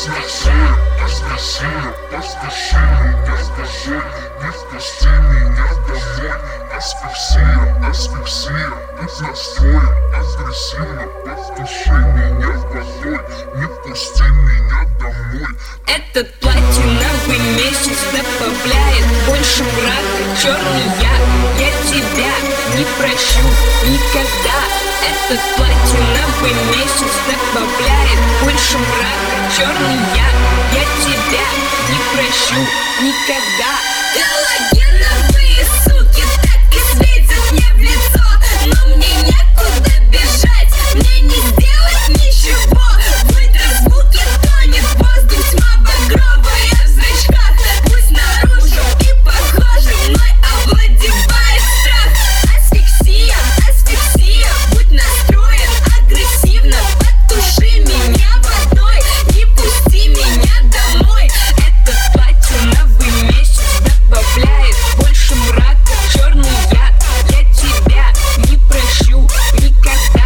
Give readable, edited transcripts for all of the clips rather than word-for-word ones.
Асфиксия, без настроя, агрессивно, подтуши меня водой, не пусти меня домой. Этот платиновый месяц добавляет больше мрака, черный я тебя не прощу никогда. Этот платиновый месяц добавляет больше мрака, черный я тебя не прощу никогда. Галогеновые суки так и светят мне в лицо, но мне некуда бежать, мне не сделать ничего. Ультразвуки тонет воздух, тьма багровая в зрачках. Пусть наружу и похоже, мной овладевает страх. Асфиксия, асфиксия, будь настроен агрессивно, подтуши меня водой, не пусти меня домой. Этот платиновый месяц добавляет больше мрака, черный я тебя не прощу никогда.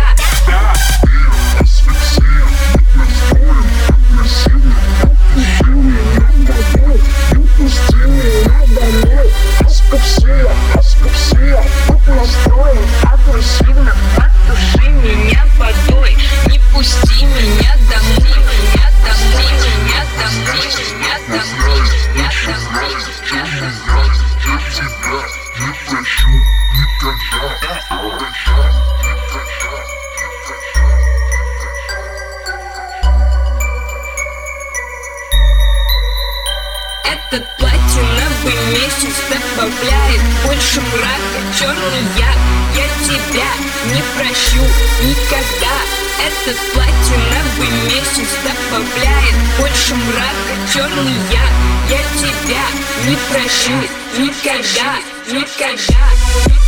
Асфиксия, будь настроен агрессивно, подтуши меня водой, не пусти меня домой. Меня домой, меня домой, меня домой, меня домой, меня домой. Я тебя не прощу никогда. Этот платиновый месяц добавляет больше мрака, черный я тебя не прощу никогда. Этот платиновый месяц добавляет больше мрака, черный я тебя не прощу никогда, никогда.